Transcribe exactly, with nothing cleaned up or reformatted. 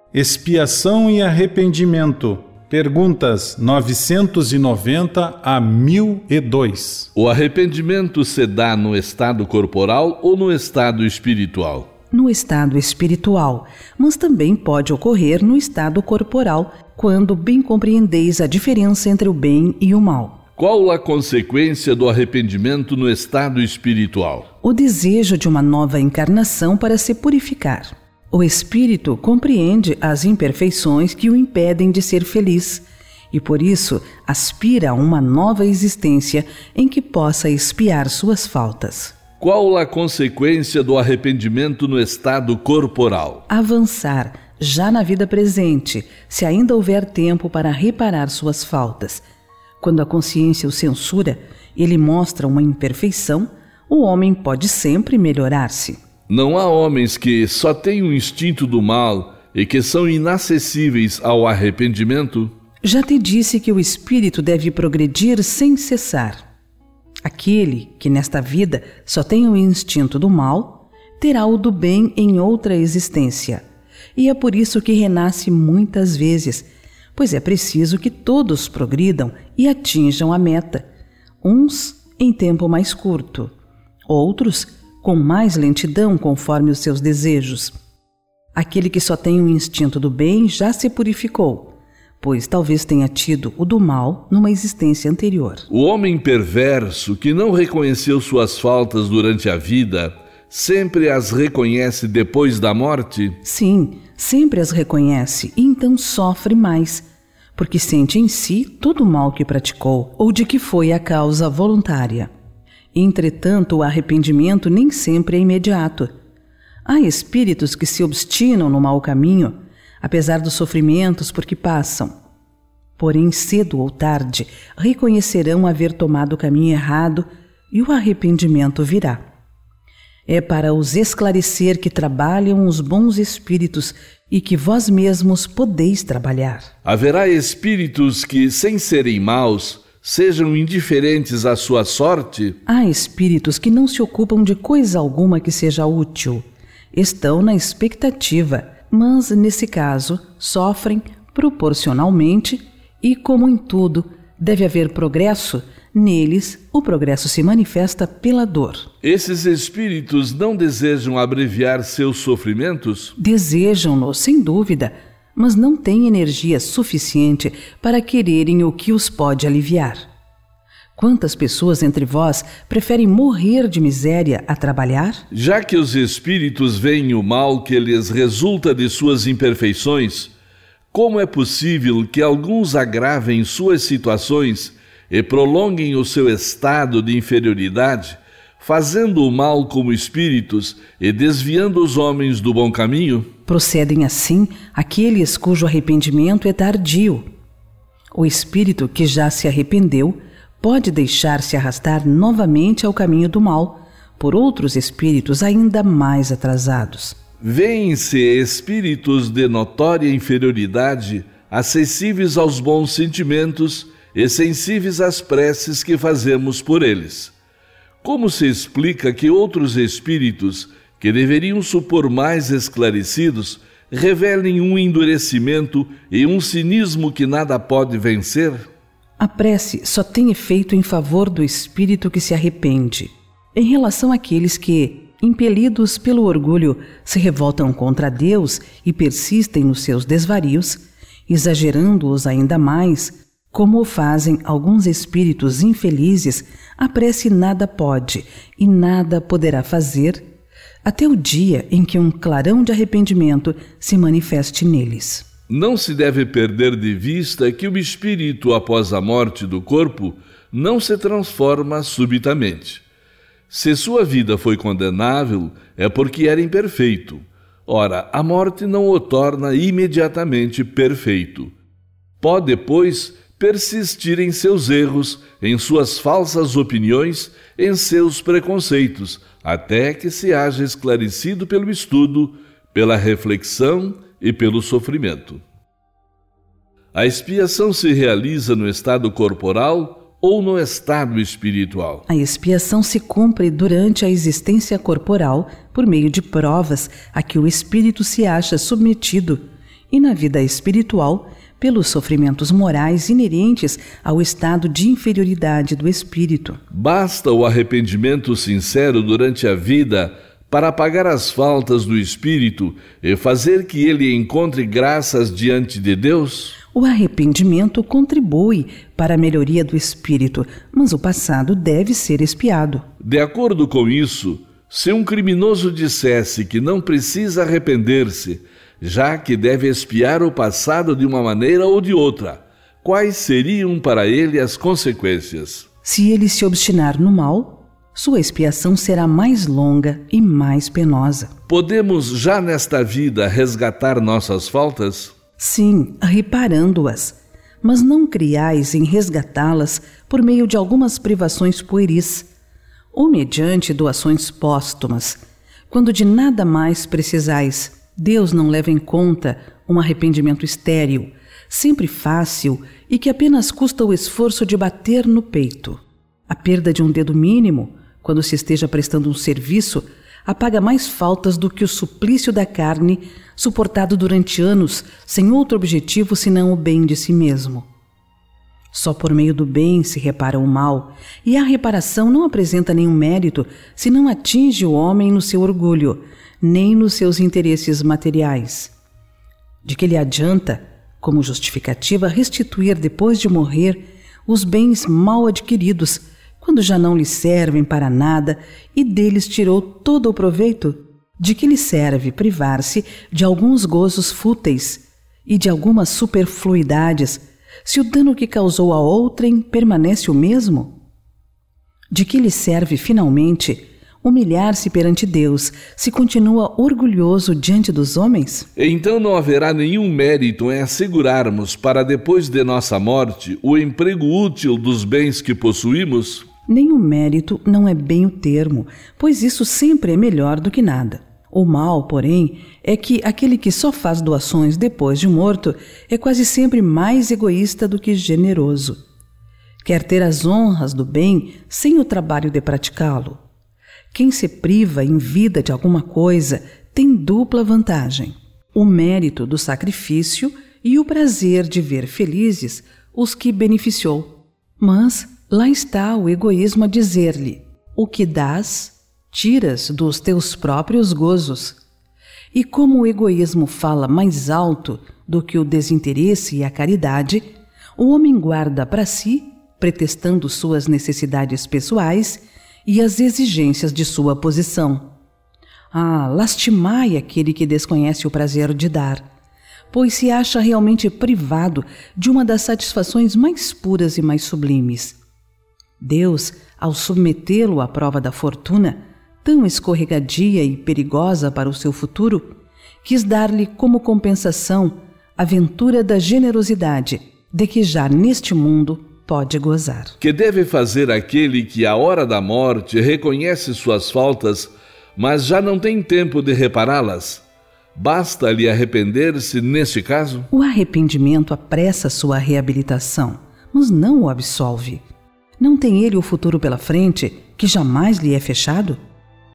Expiação e arrependimento. Perguntas novecentos e noventa a mil e dois. O arrependimento se dá no estado corporal ou no estado espiritual? No estado espiritual, mas também pode ocorrer no estado corporal, quando bem compreendeis a diferença entre o bem e o mal. Qual a consequência do arrependimento no estado espiritual? O desejo de uma nova encarnação para se purificar. O espírito compreende as imperfeições que o impedem de ser feliz e, por isso, aspira a uma nova existência em que possa expiar suas faltas. Qual a consequência do arrependimento no estado corporal? Avançar, já na vida presente, se ainda houver tempo para reparar suas faltas. Quando a consciência o censura, ele mostra uma imperfeição, o homem pode sempre melhorar-se. Não há homens que só têm o instinto do mal e que são inacessíveis ao arrependimento? Já te disse que o espírito deve progredir sem cessar. Aquele que nesta vida só tem o instinto do mal, terá o do bem em outra existência. E é por isso que renasce muitas vezes, pois é preciso que todos progridam e atinjam a meta, uns em tempo mais curto, outros com mais lentidão conforme os seus desejos. Aquele que só tem o instinto do bem já se purificou, pois talvez tenha tido o do mal numa existência anterior. O homem perverso que não reconheceu suas faltas durante a vida, sempre as reconhece depois da morte? Sim, sempre as reconhece e então sofre mais, porque sente em si todo o mal que praticou ou de que foi a causa voluntária. Entretanto, o arrependimento nem sempre é imediato. Há espíritos que se obstinam no mau caminho, apesar dos sofrimentos por que passam. Porém, cedo ou tarde, reconhecerão haver tomado o caminho errado e o arrependimento virá. É para os esclarecer que trabalham os bons espíritos e que vós mesmos podeis trabalhar. Haverá espíritos que, sem serem maus, sejam indiferentes à sua sorte? Há espíritos que não se ocupam de coisa alguma que seja útil. Estão na expectativa, mas, nesse caso, sofrem proporcionalmente e, como em tudo, deve haver progresso, neles o progresso se manifesta pela dor. Esses espíritos não desejam abreviar seus sofrimentos? Desejam-no, sem dúvida, mas não têm energia suficiente para quererem o que os pode aliviar. Quantas pessoas entre vós preferem morrer de miséria a trabalhar? Já que os espíritos veem o mal que lhes resulta de suas imperfeições, como é possível que alguns agravem suas situações e prolonguem o seu estado de inferioridade, fazendo o mal como espíritos e desviando os homens do bom caminho? Procedem assim aqueles cujo arrependimento é tardio. O espírito que já se arrependeu pode deixar-se arrastar novamente ao caminho do mal por outros espíritos ainda mais atrasados. Vêem-se espíritos de notória inferioridade, acessíveis aos bons sentimentos e sensíveis às preces que fazemos por eles. Como se explica que outros espíritos, que deveriam supor mais esclarecidos, revelem um endurecimento e um cinismo que nada pode vencer? A prece só tem efeito em favor do espírito que se arrepende. Em relação àqueles que, impelidos pelo orgulho, se revoltam contra Deus e persistem nos seus desvarios, exagerando-os ainda mais, como o fazem alguns espíritos infelizes, a prece nada pode e nada poderá fazer, até o dia em que um clarão de arrependimento se manifeste neles. Não se deve perder de vista que o espírito, após a morte do corpo, não se transforma subitamente. Se sua vida foi condenável, é porque era imperfeito. Ora, a morte não o torna imediatamente perfeito. Pode, pois, persistir em seus erros, em suas falsas opiniões, em seus preconceitos, até que se haja esclarecido pelo estudo, pela reflexão e pelo sofrimento. A expiação se realiza no estado corporal ou no estado espiritual? A expiação se cumpre durante a existência corporal por meio de provas a que o espírito se acha submetido e na vida espiritual, pelos sofrimentos morais inerentes ao estado de inferioridade do espírito. Basta o arrependimento sincero durante a vida para apagar as faltas do espírito e fazer que ele encontre graças diante de Deus? O arrependimento contribui para a melhoria do espírito, mas o passado deve ser expiado. De acordo com isso, se um criminoso dissesse que não precisa arrepender-se, já que deve expiar o passado de uma maneira ou de outra, quais seriam para ele as consequências? Se ele se obstinar no mal, sua expiação será mais longa e mais penosa. Podemos já nesta vida resgatar nossas faltas? Sim, reparando-as, mas não criais em resgatá-las por meio de algumas privações pueris, ou mediante doações póstumas, quando de nada mais precisais. Deus não leva em conta um arrependimento estéril, sempre fácil e que apenas custa o esforço de bater no peito. A perda de um dedo mínimo, quando se esteja prestando um serviço, apaga mais faltas do que o suplício da carne, suportado durante anos sem outro objetivo senão o bem de si mesmo. Só por meio do bem se repara o mal, e a reparação não apresenta nenhum mérito se não atinge o homem no seu orgulho, nem nos seus interesses materiais. De que lhe adianta, como justificativa, restituir depois de morrer os bens mal adquiridos, quando já não lhe servem para nada e deles tirou todo o proveito? De que lhe serve privar-se de alguns gozos fúteis e de algumas superfluidades, se o dano que causou a outrem permanece o mesmo? De que lhe serve, finalmente, humilhar-se perante Deus, se continua orgulhoso diante dos homens? Então não haverá nenhum mérito em assegurarmos para depois de nossa morte o emprego útil dos bens que possuímos? Nenhum mérito não é bem o termo, pois isso sempre é melhor do que nada. O mal, porém, é que aquele que só faz doações depois de morto é quase sempre mais egoísta do que generoso. Quer ter as honras do bem sem o trabalho de praticá-lo. Quem se priva em vida de alguma coisa tem dupla vantagem: o mérito do sacrifício e o prazer de ver felizes os que beneficiou. Mas lá está o egoísmo a dizer-lhe: o que dás, tiras dos teus próprios gozos. E como o egoísmo fala mais alto do que o desinteresse e a caridade, o homem guarda para si, pretextando suas necessidades pessoais e as exigências de sua posição. Ah, lastimai aquele que desconhece o prazer de dar, pois se acha realmente privado de uma das satisfações mais puras e mais sublimes. Deus, ao submetê-lo à prova da fortuna, tão escorregadia e perigosa para o seu futuro, quis dar-lhe como compensação a ventura da generosidade, de que já neste mundo pode gozar. Que deve fazer aquele que à hora da morte reconhece suas faltas, mas já não tem tempo de repará-las? Basta-lhe arrepender-se neste caso? O arrependimento apressa sua reabilitação, mas não o absolve. Não tem ele o futuro pela frente, que jamais lhe é fechado?